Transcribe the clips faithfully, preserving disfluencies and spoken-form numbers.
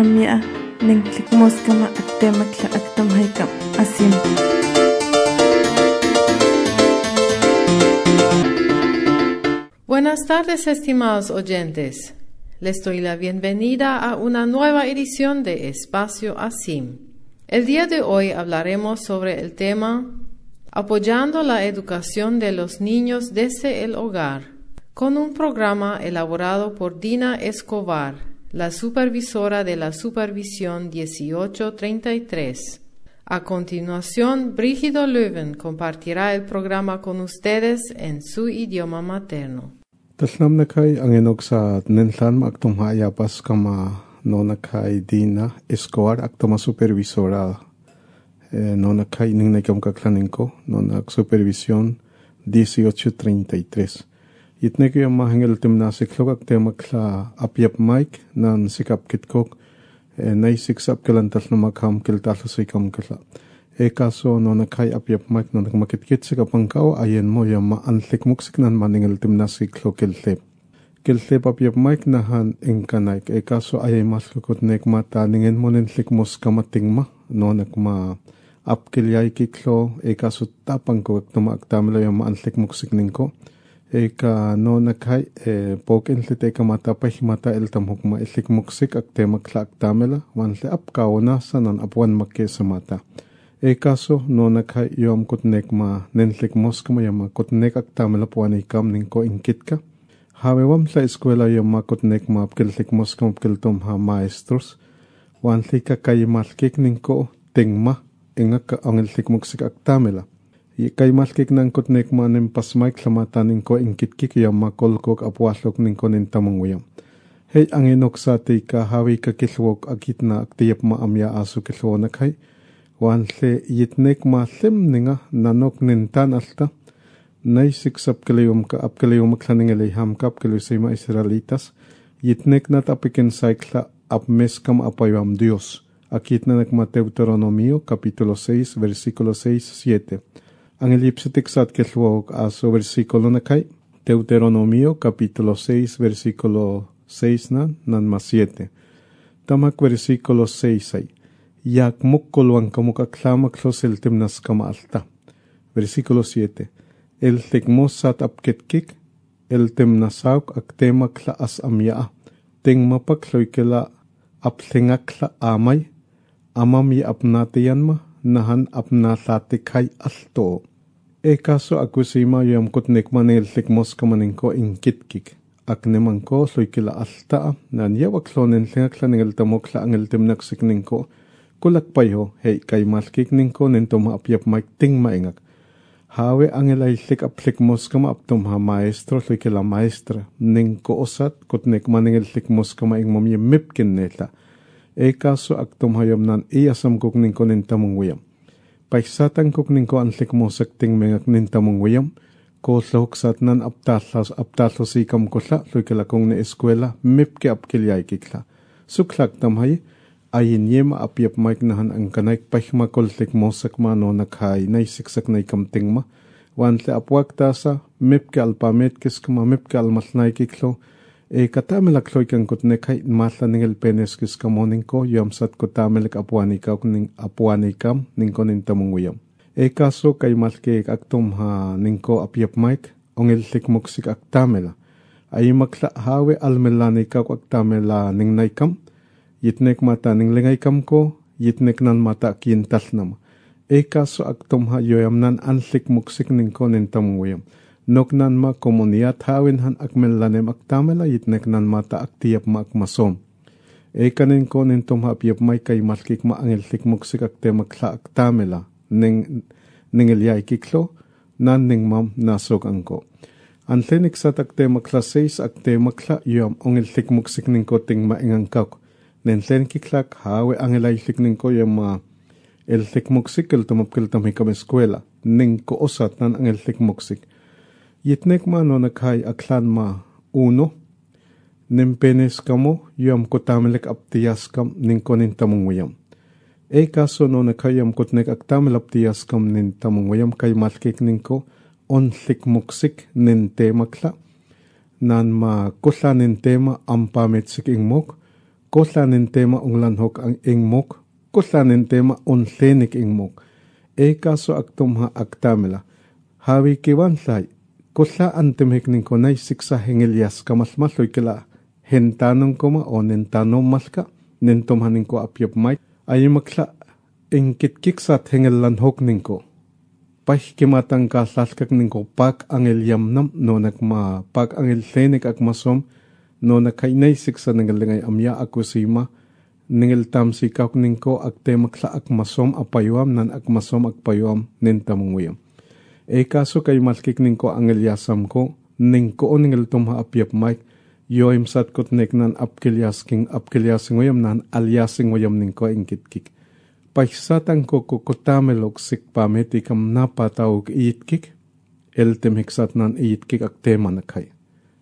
amia ning tlikmoskama aktemakla aktamhaikam asim. Buenas tardes, estimados oyentes. Les doy la bienvenida a una nueva edición de Espacio ASIM. El día de hoy hablaremos sobre el tema Apoyando la educación de los niños desde el hogar, con un programa elaborado por Dina Escobar, la supervisora de la Supervisión dieciocho treinta y tres. A continuación, Brígido Löwen compartirá el programa con ustedes en su idioma materno. Taslam nakay ang enog sa nenlan maagtumhaya pas kama no nakay Dina Escobar aktoma supervisora eh, no nakay ning nakam kaklanin ko no nak supervisión dieciocho treinta y tres. Itne ko yung mahingil tim nasiklog ak temakla apyap mic nan sikap kitkok eh, naisiksap kalantas na magham kiltalo sa ikam kala. E kaso no nakay apyap mic no nakmakitkit sa kapangkaw ayen mo yung maanlik muksik nan maningil tim nasiklog kiltip. Kiltip apyap mic na han ingkanay e kaso ayay maslukot nek mata ningin mo ninlik mos kamating ma no nakma apkilyay kiklo e kaso tapang ko ak tumaaktamila yung maanlik muksik ningko. Eka no nakay e poken lite kamata pahimata el tamhok ma ilik muksik ak temakla aktamela wanle apkawana sanan apwan makke samata. E kaso no nakay yom kutnek ma nenlik moska ma yama kutnek aktamela puan ikam ningko inkitka. Hawe wam sa eskwela yom ma kutnek ma apkilik moska apkiltom ha maestros. Wanle kakay malkik ningko tingma ingak ang ilik muksik aktamela. Kay malkik nang kutnek ma nim pasmaik lamata ningko inkitkik yam makolkok apwaslok ningko nintamunguyam. Hey ang inok sa tika hawi kakilwok akit na aktiyap ma amya aso kilwonak hay. Wanle yitnek ma lim ninga nanok nintan alta. Naisiksap kalayom ka apkalayom maklaningalay hamkap kaloy ma Israelitas. Yitnek na tapikin saikla apmeskam apayam Dios. Akit na nagma Deuteronomio kapitulo seis versikulo seis siete. Ang elipsitik sa atkilwok aso versikulo na kay Deuteronomio kapitulo seis versikulo seis na nan mas siete. Tamak versikulo seis ay yak mukkolwang kamukaklamak lo siltim nas kamaalta. Versikulo siete. El tigmos sat apkitkik el timnasauk ak temakla as amyaa. Ting mapakloy kila aplingakla amay amami apnatiyan ma nahan apnatatikay alto. E kaso akusima yam kutnek manil tikmos kamaningko inkitkik. Ak neman ko soy kila alta nan yawaklonin lingakla ningil tamokla ang iltimnaksik ningko kulakpayo hey kay malkik ningko nintom apyap maik ting maingak. Hawe ang ilaylik aplikmos kama aptom ha maestro soy kila maestra ningko osat kutnek maningil tikmos kama ing mamye mipkin neta. E kaso aktom hayam nan iyasam kuk ningko nintamunguyam. Paisatan kuk ningko anlik mo sakting mengak nintamong wiyam, ko lahuksat nan aptalas aptalos ikam ko la, loy kalakong na eskwela, mipke apkilyay kikla. Suklak tamhay, ayin yema apyap maik nahan ang kanaik pahima koltik mo sakmano nakhay na isiksak na ikam tingma, wantle apwak tasa, mipke alpamet kiskama, mipke almasnay kiklo, e katamelak loy kang kutnek hay matla ningel penes kiskamo ningko, yam sat kutamelak apuanikaw ning apuanikam ningko nintamong wiyam. E kaso kay malke aktom ha ningko apyap maik, ongel tikmuksik aktamela. Ay makla hawe almelanikaw aktamela ning naikam, yitnek mata ning lingaykam ko, yitnek nan mata kintal nama. E kaso aktom ha yoyam nan anlik muksik ningko nintamong wiyam. Nok nan ma komuniyat hawin han akmelanem aktamela yitnek nan mata aktiyap ma akmasom. E kanin ko nintom hapyap may kay malkik ma angel tikmuksik akte makla aktamela ning ningelyay kiklo nan ning mam nasog angko. Antenik sa takte makla seis akte makla yom ongel tikmuksik ningko ting maingangkak. Nenten kiklak hawe angelay tik ningko yom ma el tikmuksik el tumapkil tamikam eskwela ningko osat nan angel tikmuksik. Yitnek ma no nakhay aklan ma uno, nimpenes kamo yam kotamelek aptiyas kam ningko nintamong wiyam. E kaso no nakhay yam kotnek aktamel aptiyas kam nintamong wiyam kay malkik ningko onlik muksik ninte makla, nan ma kusla nintema ampametsik ingmok, Kohlanin tema unglanhok ang ingmok, kohlanin tema unlenik ingmok. E kaso aktumha aktamela. Hawi kiwanlay, kohla antemhek ninko nay siksa hengelias kamalmaloy kila hentanong koma o nentanong malka, nentomhanin ko apyap may, ay makla ingkitkiksat hengelanhok ninko. Pahkimatang kasalkak ninko pak angel yamnam no nagma pak angel lenik akmasom no nakainay siksa nengelingay amya akusima ningel tamsi kak ninko akte makla akmasom apayuam nan akmasom akpayuam nentamunguyam. E kaso kay malkik ninko angel yasam ko ningko o ningel tumha apyap may yoim sat kot nek nan apkilyasking apkilyasing uyam nan alyasing uyam ninko ingkitkik. Paisatan ko kukotamelok sikpameti kam napatawag iitkik, eltem hiksat nan iitkik ak tema nakay.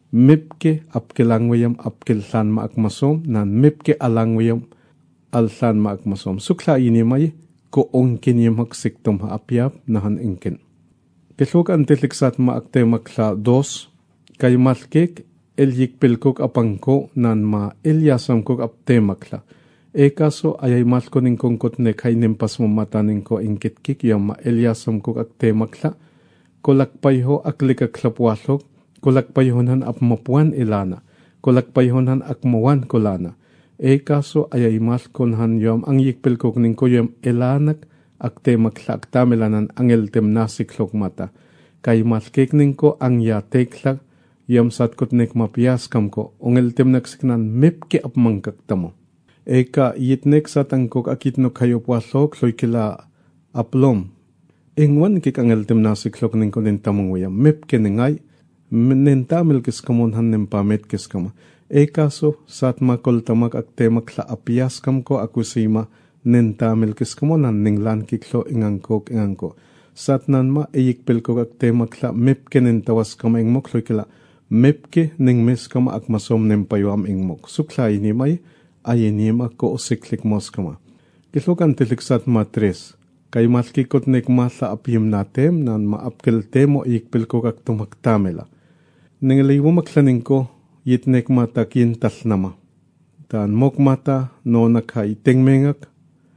Mipke apkilangwayam apkilsan maakmasom, nan mipke alangwayam alsan maakmasom. Sukla ini may ko ongkin yam haksiktom haapyap nahan ingkin. Kislok antiliksat maakte makla dos, kay malkik elyikpilkok apangko nan ma elyasamkok apte makla. E kaso ayay malko ning kongkot ne kay nimpas mo mata ning ko ingkitkik yung ma elyasam ko ak temakla, kolakpayho ak likaklapwasok, kolakpayhonan ap mapuan ilana, kolakpayhonan ak mawan kolana. E kaso ayay malko han yung ang yikpil ko ning ko yung ilanak ak temakla ak tamilanan ang eltem nasiklok mata. Kay malkik ning ko ang yateklak yung satkot nek mapias kam ko, ang eltem naksiknan mipki ap mangkaktamo. Eka yitnek sa tangkok akitno kayo puasok loy kila aplom. Ingwan kik ang eltem nasiklok ning ko nintamong uyam. Mip kiningay, nintamil kis kamon han nimpamit kis kama. Eka so sat makol tamak ak temak la apias kam ko akusima nintamil kis kamon han ninglan kiklo ingangkok ingangko. Sat nan ma iyikpil ko ak temak la mip kinintawas kama ingmok loy kila. Mip ki ning mis kama ak masom nimpayuam ingmok. Sukla ini may ayenima ko osiklik moskama. Kislokan tiliksat matres, kay malkikot nek masa apyim natem nan maapkel temo ikpil ko kak tumaktamela. Nangaliwo maklaning ko, yitnek mata kintas nama. Tan mok mata no nakay tingmengak,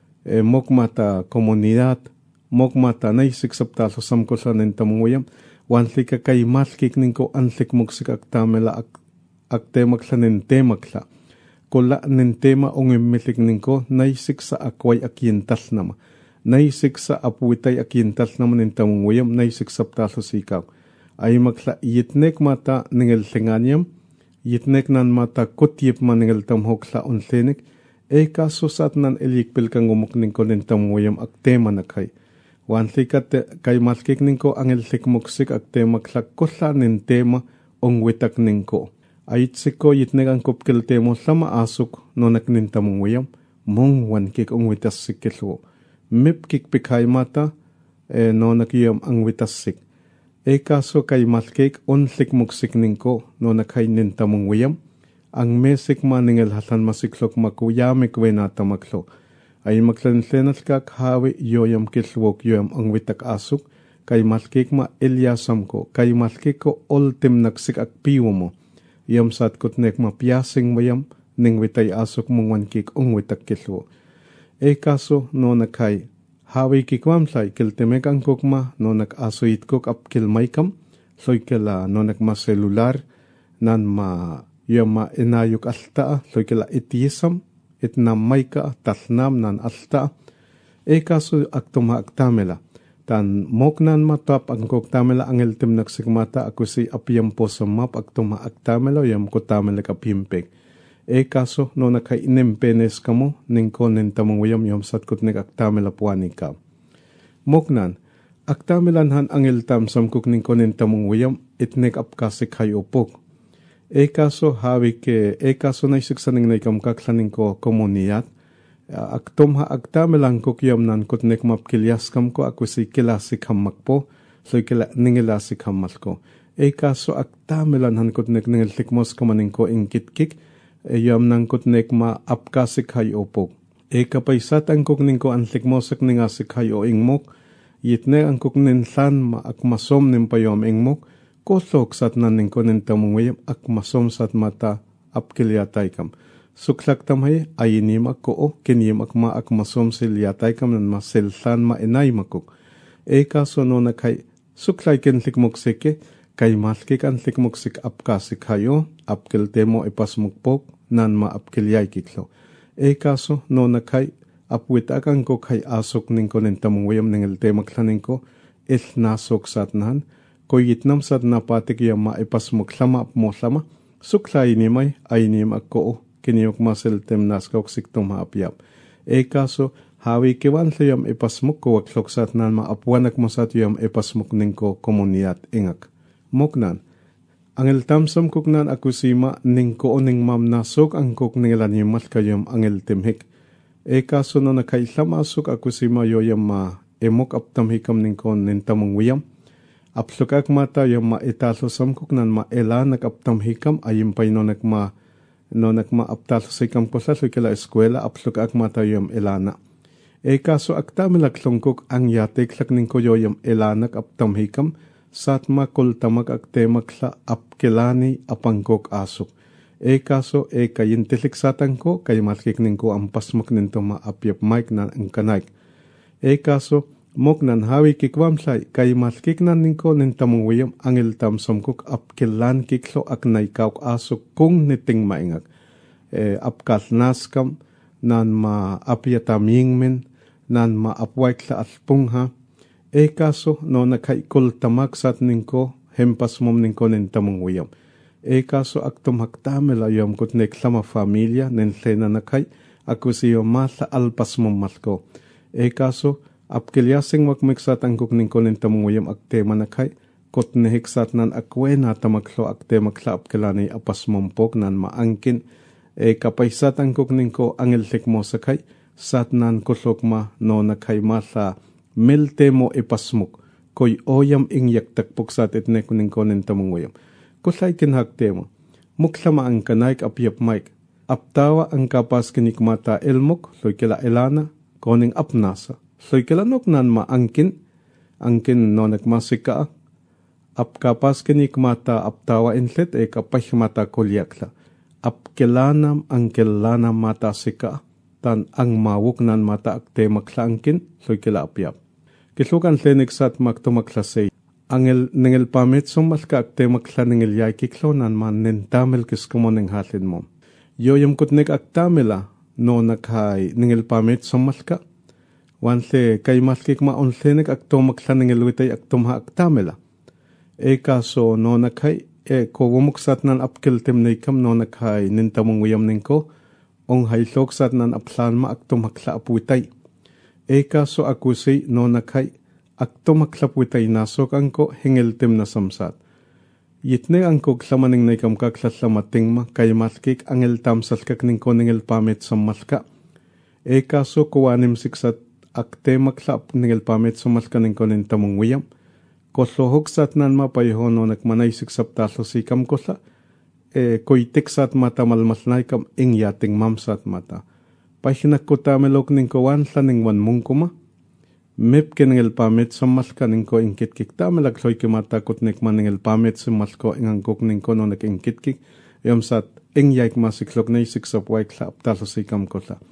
e mok mata komunidad, mok mata naisik saptaso samkosa nintamunguyam, wanli ka kay malkik ningko ansik moksik aktamela ak, ak temaklanin temakla. Kola nin tema ong imitik ningko naisik sa akway akintas nama. Naisik sa apuitay akintas naman nintamunguyam naisik sa ptaso sikaw. Ay makla yitnek mata ningel tinganyam, yitnek nan mata kutyip man ningel tamhok sa onsenik, e kaso sat nan ilikpil kang umok ningko nintamunguyam ak tema nakay. Wansi ka kay maskik ningko ang ilik muksik ak tema klak kosa nin tema ong witak ningko. Ayit siko yitnek ang kupkil temo sama asuk no naknintamong uyam, mong wankik ang witas sikilwo. Mip kik pikay mata, eh, no nakiyam ang witas sik. E kaso kay malkik unsik muksik ningko no nakay nintamong uyam, ang mesik maningel hasan masiklok makuyamik wenata maklo. Ay maklansenas kak hawi yoyam kilwok yoyam ang witak asuk, kay malkik ma ilyasam ko, kay malkik ko ultim naksik ak piwo mo. Yam sat kot nek mapiasing mayam ning witay asok mong wankik ong witak kilwo. E kaso no nakay hawi kikwamsay kiltemek ang kukma no nakaso itkok ap kilmaykam soy kila no nakma selular nan ma yam ma inayok alta soy kila itiyisam itnamay ka tasnam nan alta. E kaso aktuma aktamela tan moknan matap ang koktamela ang eltem naksikmata ako si apiyam po sa map aktuma aktamela yam ko tamela kapimpek. E kaso no nakainempenes kamo ning konen tamong uyam yam satkot nek aktamela puani ka. Moknan aktamelanhan ang eltam samkuk ning konen tamong uyam itnek apkasik hayopok. E kaso hawi ke e kaso na isiksaning na ikam kaklaning ko komuniyat. Aktom ha aktamelang ko kiyam nan kot nek mapkilyas kam ko ako si kilasik hamak po so kila ningilasik hamal ko. E kaso aktamelan han kot nek ningiltikmos kamaning ko ingkitkik e yam nan kot nek ma apkasik hayopok. E kapaysat ang kok ning ko antikmosak ningasik hayo ingmok yitne ang kok ninsan ma akmasom nin payom ingmok kosok sat nan ning ko nintamungwayam akmasom sat mata apkilyatay kam. suklaktamay ayinim ako kinim akma akmasom silyatay kam nan maselsan ma enay makuk. E kaso no nakay suklay kenlik moksike kay malkik anlik moksik apkasik hayo apkel temo ipasmukpok nan ma apkelyay kiklo. E kaso no nakay apwit akan ko kay asok ningko nintamungwayam ningel temaklan ningko il nasok satnan ko yitnam sat napatik yama ipasmuklama apmoslama suklay nimay ayinim ako kiniyok masel tem naskok siktom haapyap. E kaso hawi kiwan liyam ipasmuk ko waklok satnan ma apwanak masat yam ipasmuk ningko komuniyat ingak. Moknan angel tamsam kuknan akusima ningko ning mam nasok ang kuk ningilanimal kayam angel temhik. E kaso no nakailam asok akusima yoyam ma emok aptamhikam ningko nintamong wiyam. Aplukak mata yung ma italosam kuknan ma elanak aptamhikam ayim pay no nagma no nagma aptalosikam ko sa kila eskwela aplukak mata yung elana. E kaso aktamilak longkok ang yatik lak ningko yoyam elanak aptamhikam satma kultamag aktemak la apkelani apangkok asok. E kaso e kayintilik satan ko kay malkik ningko ang pasmak ninto maapyap maik na ang kanaik. E kaso moknan hawi kikwamsay kay malkik na ningko nintamong wiyam angil tamsamkok apkelan kiklo ak naikaw asok kung niting maingak. E, apkal naskam nan ma apyatamingmen nan ma apwaik la alpungha. E kaso no nakaikul tamak sat ningko hempas mom ningko nintamong wiyam. E kaso aktum haktamela yom kut neklama familia nentlena nakay akusiyo mala alpas mom malko. E kaso apkelyasing makmiksat ang kuk ningko nintamong wiyam aktema nakay kut nehiksat nan akwena tamaklo aktema kla apkelani apas mompok nan maangkin. E kapaysat ang kuk ningko angeltik mo sakay sat nan kuslok ma no nakay mala melte mo ipasmuk koy oyam ingyak takpok sat itne kuningko nintamong wiyam. Kusay kinhakte mo, muklama ang kanaik apyap maik, aptawa ang kapas kinikmata elmok, loy kila elana, koning apnasa, loy kila noknan maangkin, angkin no nagmasika, ap kapas kinikmata aptawa inlet e kapahimata kulyakla, ap kilanam ang kilana mata sika, tan ang mawuknan mata akte maklaangkin, loy kila apyap. Kislukan tlenik sat maktumaklasay, angel ningel pamit sumalka akte makla ningel yay kiklonan man nintamil kiskumo ning halin mo. Yoyam kutnik aktamila no nakhay ningel pamit sumalka. Wantle kay malkik maunlenik akto makla ningel witay aktumha aktamila. E kaso no nakhay e ko wumuksat nan apkiltim nikam no nakhay nintamong wiyam ningko ong haylok sat nan aplan ma aktum hakla apwitay. E kaso akusi no nakhay akto maklapwitay nasok angko hingiltim na samsat. Yitne angko klamaning na ikam kaklatlamating ma kay malkik angel tamsal kak ningko ningil pamit sa malka. E kaso kuwanim siksat akte maklap ningil pamit sa malka ningko nintamong wiyam. Koslohok sat nan mapayhono nagmanay siksap talo sikam kosa. E koitik sat mata malmasnay kam ingyating mamsat mata. Pahinak ko tamelok ningko wanla ningwan mungkuma. Mip kiningil pamit sa malka ningko ingkitkik tamelagloy kimatakot nikman ningil pamit sa malko ingangkok ningko no nag-ingkitkik yom sat ingyaik masiklok na isiksap waik la aptalo sikam ko la.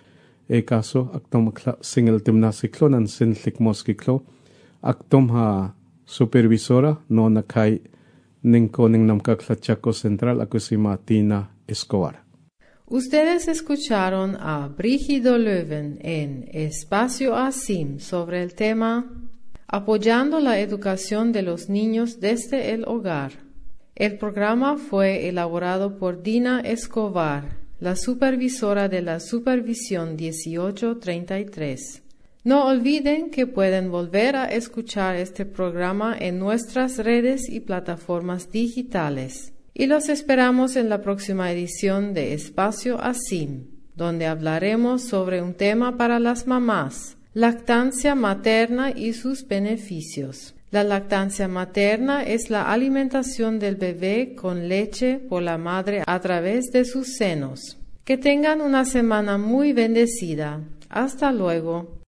E kaso aktom makla singil tim na siklo nan sinlik moskiklo aktom ha supervisora no nakay ningko ning namkakla Chaco Central ako si Martina Escobar. Ustedes escucharon a Brígido Löwen en Espacio ASIM sobre el tema Apoyando la educación de los niños desde el hogar. El programa fue elaborado por Dina Escobar, la supervisora de la Supervisión dieciocho treinta y tres. No olviden que pueden volver a escuchar este programa en nuestras redes y plataformas digitales. Y los esperamos en la próxima edición de Espacio ASIM, donde hablaremos sobre un tema para las mamás, lactancia materna y sus beneficios. La lactancia materna es la alimentación del bebé con leche por la madre a través de sus senos. Que tengan una semana muy bendecida. Hasta luego.